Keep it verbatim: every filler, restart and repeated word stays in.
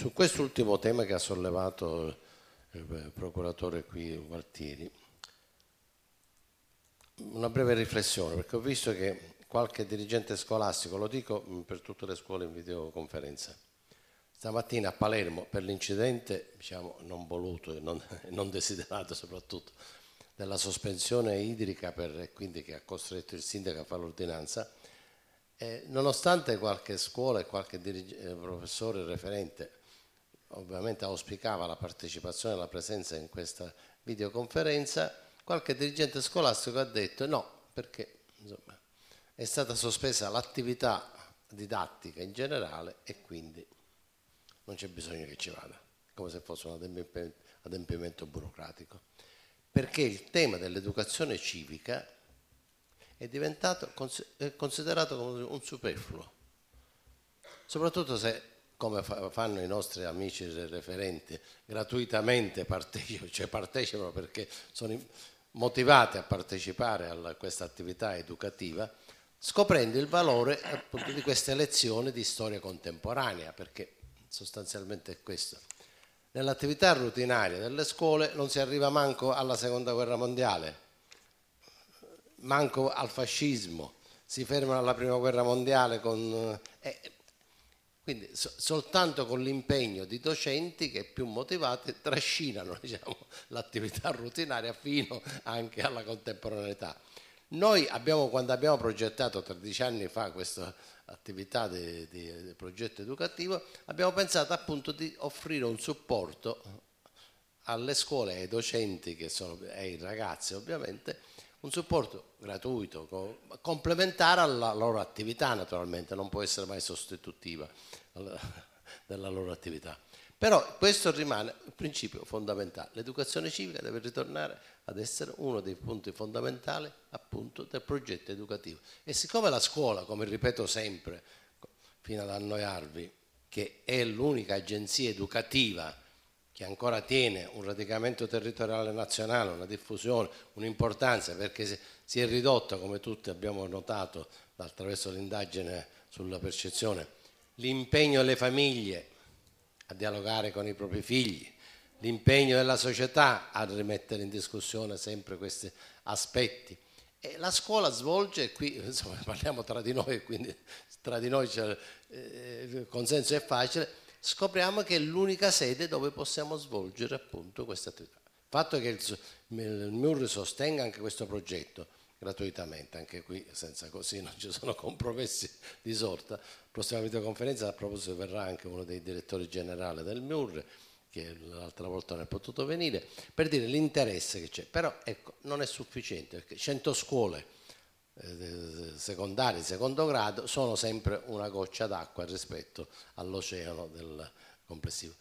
Su quest'ultimo tema che ha sollevato il procuratore qui Gualtieri, una breve riflessione, perché ho visto che qualche dirigente scolastico, lo dico per tutte le scuole in videoconferenza, stamattina a Palermo per l'incidente, diciamo, non voluto e non, non desiderato soprattutto, della sospensione idrica, per, quindi che ha costretto il sindaco a fare l'ordinanza, eh, nonostante qualche scuola e qualche eh, professore referente ovviamente auspicava la partecipazione e la presenza in questa videoconferenza, qualche dirigente scolastico ha detto no, perché insomma, è stata sospesa l'attività didattica in generale e quindi non c'è bisogno che ci vada, come se fosse un adempimento burocratico, perché il tema dell'educazione civica è diventato è considerato come un superfluo, soprattutto se, come fanno i nostri amici referenti, gratuitamente partecipano, cioè partecipano perché sono motivati a partecipare a questa attività educativa, scoprendo il valore appunto di queste lezioni di storia contemporanea, perché sostanzialmente è questo. Nell'attività rutinaria delle scuole non si arriva manco alla seconda guerra mondiale, manco al fascismo, si fermano alla prima guerra mondiale con... Eh, quindi so, soltanto con l'impegno di docenti che più motivati trascinano, diciamo, l'attività rutinaria fino anche alla contemporaneità. Noi abbiamo, quando abbiamo progettato tredici anni fa questa attività di, di, di progetto educativo, abbiamo pensato appunto di offrire un supporto alle scuole e ai docenti, che sono, e ai ragazzi ovviamente, un supporto gratuito, complementare alla loro attività, naturalmente, non può essere mai sostitutiva della loro attività. Però questo rimane il principio fondamentale. L'educazione civica deve ritornare ad essere uno dei punti fondamentali appunto del progetto educativo. E siccome la scuola, come ripeto sempre, fino ad annoiarvi, che è l'unica agenzia educativa che ancora tiene un radicamento territoriale nazionale, una diffusione, un'importanza, perché si è ridotta, come tutti abbiamo notato attraverso l'indagine sulla percezione, l'impegno delle famiglie a dialogare con i propri figli, l'impegno della società a rimettere in discussione sempre questi aspetti. E la scuola svolge, e qui insomma, parliamo tra di noi, quindi tra di noi c'è, eh, il consenso è facile, scopriamo che è l'unica sede dove possiamo svolgere appunto questa attività. Il fatto che il, il M U R sostenga anche questo progetto gratuitamente, anche qui senza così non ci sono compromessi di sorta. La prossima videoconferenza a proposito verrà anche uno dei direttori generali del M U R, che l'altra volta non è potuto venire, per dire l'interesse che c'è. Però ecco, non è sufficiente, perché cento scuole eh, secondarie di secondo grado sono sempre una goccia d'acqua rispetto all'oceano del complessivo.